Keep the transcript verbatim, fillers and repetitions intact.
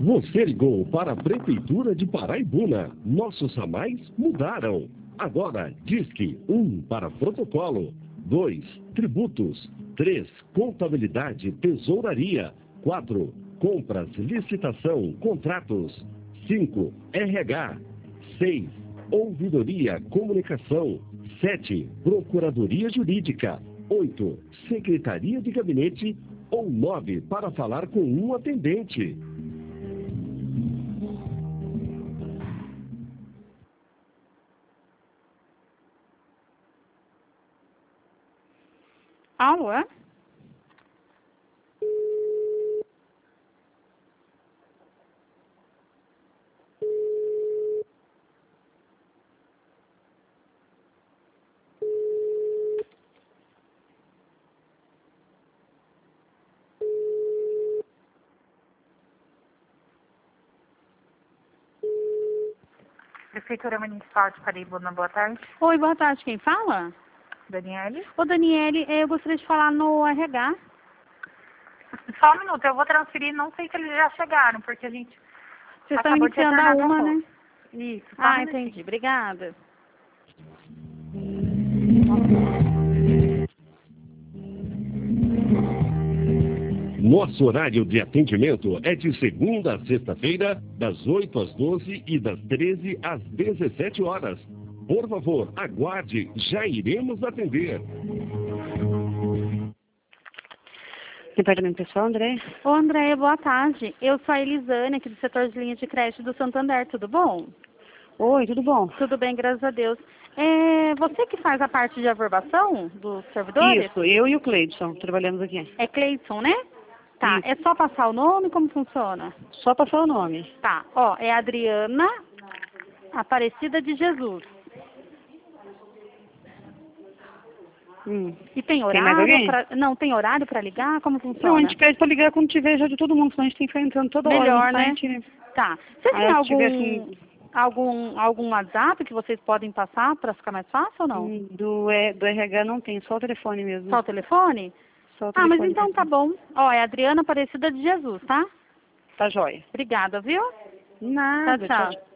Você ligou para a Prefeitura de Paraibuna. Nossos ramais mudaram. Agora, Disque um para protocolo. dois. Tributos. três. Contabilidade, tesouraria. quatro. Compras, licitação, contratos. cinco. R H. seis. Ouvidoria, comunicação. sete. Procuradoria Jurídica. oito. Secretaria de Gabinete. Ou nove. Para falar com um atendente. Alô? Prefeitura Municipal de Paraibuna, boa tarde. Oi, boa tarde. Quem fala? Daniele. Ô, Daniele, eu gostaria de falar no R H. Só um minuto, eu vou transferir, não sei se eles já chegaram, porque a gente... Vocês estão acabou de iniciando a retornar uma, do né? almoço. Isso. só um Ah, minutinho. entendi. Obrigada. Nosso horário de atendimento é de segunda a sexta-feira, das oito às doze e das treze às dezessete horas. Por favor, aguarde, já iremos atender. Departamento Pessoal, André. Ô, Andréia, boa tarde. Eu sou a Elisane, aqui do setor de linha de crédito do Santander. Tudo bom? Oi, tudo bom? Tudo bem, graças a Deus. É você que faz a parte de averbação dos servidores? Isso, eu e o Cleidson trabalhamos aqui. É Cleidson, né? Tá, Isso. é só passar o nome? Como funciona? Só passar o nome. Tá, ó, é Adriana Aparecida de Jesus. Hum. E tem mais horário alguém? pra... Não, tem horário para ligar? Como funciona? Não, a gente pede pra ligar quando tiver já de todo mundo, senão a gente tem que ficar entrando toda hora Melhor, no né? site. Tá. Você Aí, tem se algum, tiver, assim, algum, algum WhatsApp que vocês podem passar para ficar mais fácil ou não? hum, Do, E- do R H não tem, só o telefone mesmo. Só o telefone? Só o Ah, telefone mas então mesmo. tá bom. Ó, é Adriana Aparecida de Jesus, tá? Tá jóia. Obrigada, viu? Nada, Tchau, tchau. tchau.